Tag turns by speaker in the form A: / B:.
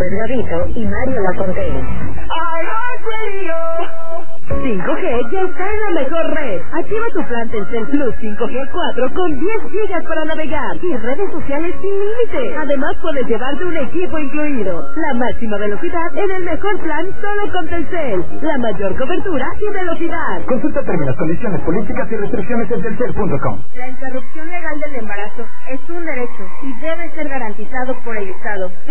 A: Bernardito y Mario Lafontaine. 5G ya está en la mejor red. Activa tu plan Telcel Plus 5G 4 con 10 gigas para navegar y redes sociales sin límite. Además puedes llevarte un equipo incluido. La máxima velocidad en el mejor plan solo con Telcel. La mayor cobertura y velocidad.
B: Consulta términos, condiciones, políticas y restricciones en telcel.com.
C: La interrupción legal del embarazo es un derecho y debe ser garantizado por el Estado.